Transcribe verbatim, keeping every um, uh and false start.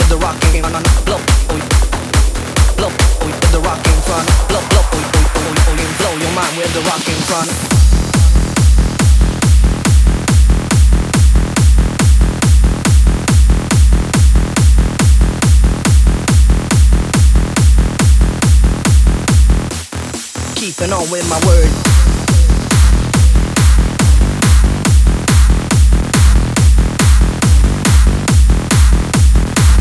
the rocking front. Blow, oi, blow, oi, with the rocking front. Blow, blow, oi, oi, oi, oi, oi, blow your mind with the rocking front. Keeping on with my word.